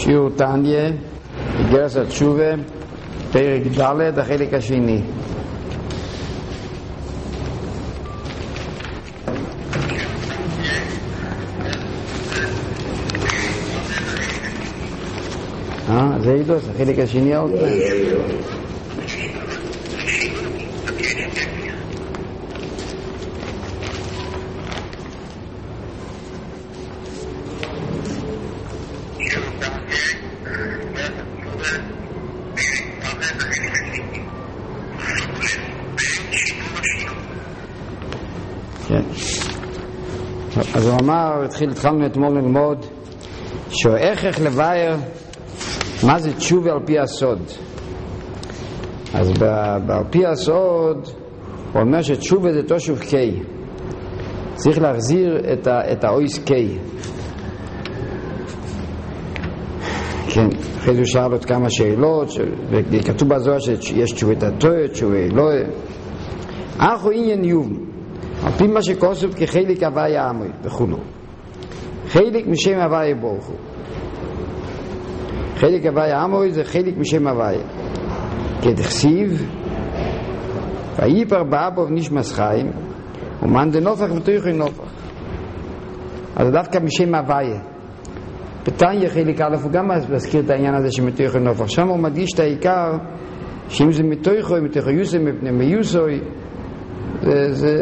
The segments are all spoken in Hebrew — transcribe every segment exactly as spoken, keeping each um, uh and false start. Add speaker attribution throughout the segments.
Speaker 1: שיעור תניא, איגרת התשובה, פרק ד', החלק השני. אה, זה עידוס, החלק השני עוד פעם. אז הוא אמר, התחיל, התחלנו אתמול ללמוד שההכרח לבאר מה זה תשובה על פי הסוד. אז על פי הסוד הוא אומר שתשובה זה תושוב קי, צריך להחזיר את, ה, את האויס קי. כן, אחרי זה הוא שאל עוד כמה שאלות, וכתוב בזוהר שיש תשובת התויה, תשובה אלוהי. אחו עניין יום על פי מה שכוסף כחלק הוויה עמוי וכולו, חלק משם הוויה ברוך הוא. חלק הוויה עמוי זה חלק משם הוויה, כדכסיב ויפר באבו ונשמס חיים ומן דנופך ותויכי נופך. אז דווקא משם הוויה בתניא חלק א' הוא גם מזכיר את העניין הזה שמתויכי נופך. שם הוא מדגיש את העיקר שאם זה מתויכי מתויכי יוסי מפני מיוסוי, זה, זה,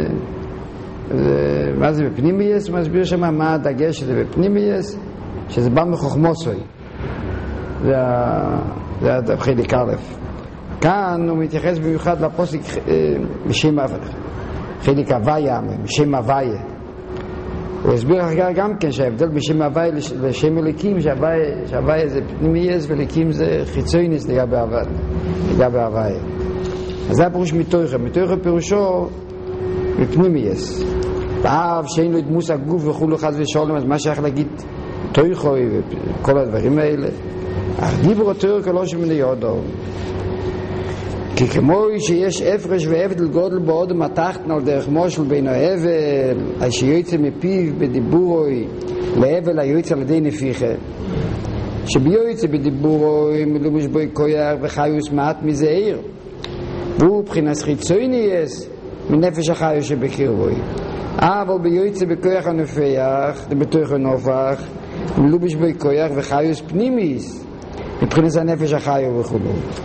Speaker 1: זה, מה זה בפנימייס? הוא מסביר שם מה הדגש שזה בפנימייס, שזה בא מחוכמוסוי. זה, זה חלק א'. כאן הוא מתייחס במיוחד לפוסק משם חלק הוויה, משם הוויה. הוא הסביר אחר גם כן שההבדל בשם הוויה לשם אליקים, שההוויה זה פנימייס ואליקים זה חיצוניס לגבי הוויה. אז זה הפירוש מתויכה. מתויכה פירושו בפנימייס. ואף שאין לו את דמוס הגוף וכולו חס ושולם, אז מה שייך להגיד תויכה וכל הדברים האלה? אך דיברו תויכה לא שמני יודו. כי כמו שיש הפרש והבדל גודל באודם התחתן על דרך מושל בין ההבל, אז שיוצא מפיו בדיבורוי להבל היוצא על ידי נפיחה. שביוצא בדיבורוי מלובש בוי כויח וחיוס מעט מזה עיר. והוא בחינת חיצוניס מנפש החיו שבקרבוי. אבל ביוצא בכוח הנפח, בתוך הנופח, מלובש בוי כויח וחיוס פנימיס מבחינת הנפש החיו וכו'.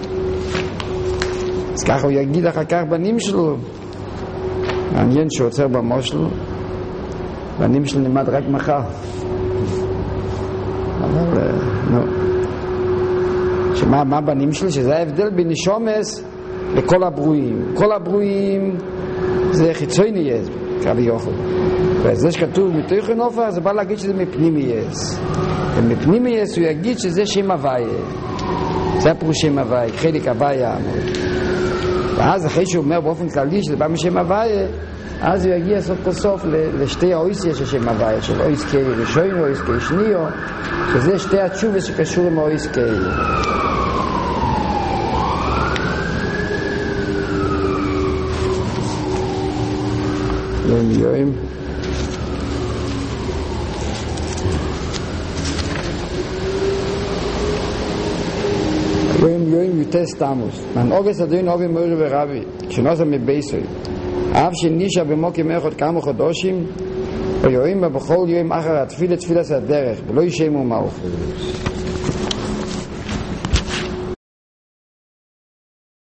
Speaker 1: אז ככה הוא יגיד אחר כך בנים שלו. מעניין שעוצר במושל, בנים שלו נלמד רק מחר. אבל, נו. שמה, מה בנים שלו? שזה ההבדל בין נשומס לכל הברואים. כל הברואים זה חיצוניס, כבי יוכל. וזה שכתוב מתוך הנופח, זה בא להגיד שזה מפנימייס. ומפנימייס הוא יגיד שזה שם הוויה. זה הפירוש שם הוויה, חלק הוויה אמור. ואז אחרי שהוא אומר באופן כללי שזה בא משם הוויה, אז הוא יגיע סוף כל סוף לשתי האויסיה של שם הוויה, של אויס קי ראשון או אויס קי שניו, שזה שתי התשובה שקשור עם אויס קי. יום יום יום יום יוטס תמוס מן אוגס אדוין אובי מורי ורבי שנוסה מבייסוי אף שנישה במוקים אחד כמה חודשים ויורים בה בכל יום אחר התפילה תפילה הדרך ולא ישמו מלכות.